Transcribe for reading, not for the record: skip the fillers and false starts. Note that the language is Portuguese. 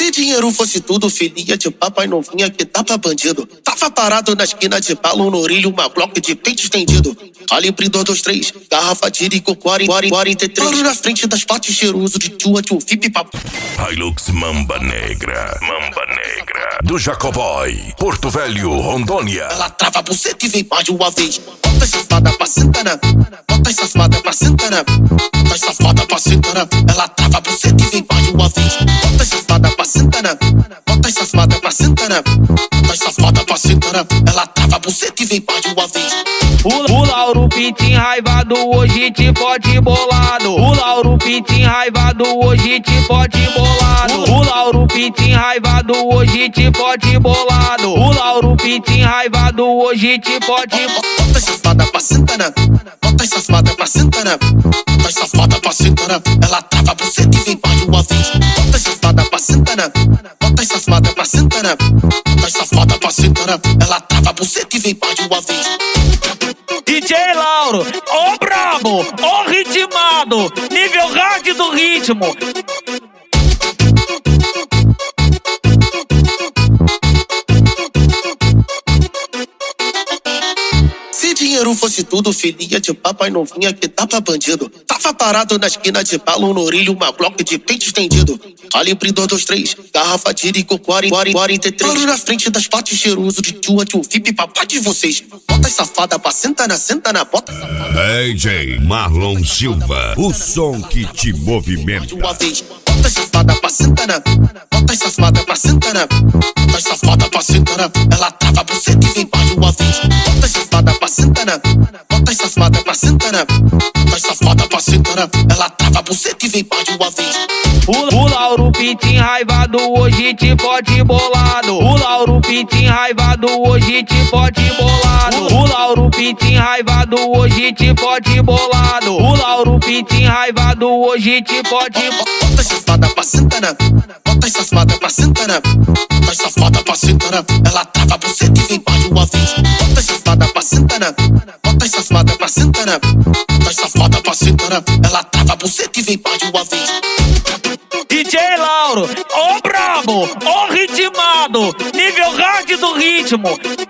Se dinheiro fosse tudo, filhinha de papai não vinha que tava bandido. Tava parado na esquina de balão no orilho, uma bloco de peito estendido. Calibre 223, garrafa de Irico 43. Claro na frente das partes cheiroso de tua tio VIP papo. Hilux Mamba Negra, do Jacoboy, Porto Velho, Rondônia. Ela trava a buceta e vem mais de uma vez. Bota safada pra sentar na, bota safada pra sentar na, bota safada pra sentar na. Ela trava a buceta e vem mais de uma vez. Bota safada pra sentar na, bota safada pra sentar na, bota safada pra sentar na. Ela trava a buceta e vem mais de uma vez. O Lauro Pitinho raivado hoje te pode bolado. O Lauro Pitinho raivado hoje te pode bolado. O Lauro Pitinho raivado hoje te pode bolado. O Lauro Pitinho raivado hoje te pode. Bota safada pra sentar na, bota safada pra sentar na, bota safada pra sentar na. Ela trava a buceta e vem mais de uma vez. Bota safada pra sentar na, bota safada pra sentar na, bota safada pra sentar na. Ela trava a buceta e vem mais de uma vez. DJ Lauro, ó brabo, ó ritmado, nível hard do ritmo. Se dinheiro fosse tudo, filhinha de papai não vinha que tava bandido. Tava parado na esquina de balão no orilho, uma bloco de peito estendido. Calibre 223, garrafa de Irico 43. Claro na frente das partes cheiroso de tio VIP papai de vocês. Bota safada pra sentar na, bota safada. DJ Marlon Silva, o som que te movimenta. Uma vez. Bota safada pra sentar na, bota safada pra sentar na, bota safada pra sentar na. Ela trava a buceta e vem mais de uma vez. Bota safada pra sentar na, bota safada pra sentar na, bota safada pra sentar na. Ela trava a buceta e vem mais de uma vez. O Lauro Pitinho raivado hoje te pode bolado. O Lauro Pitinho raivado hoje te pode bolado. O Lauro Pitinho raivado hoje te pode bolado. O Lauro Pitinho raivado hoje te pode. Bota safada pra sentar na, bota safada pra sentar na, bota safada pra sentar na. Ela trava a buceta e vem mais de uma vez. Bota safada pra sentar na, bota safada pra sentar na, bota safada pra sentar na. Ela trava a buceta e vem mais de uma vez. DJ Lauro, ó brabo, ó ritmado, nível hard do ritmo.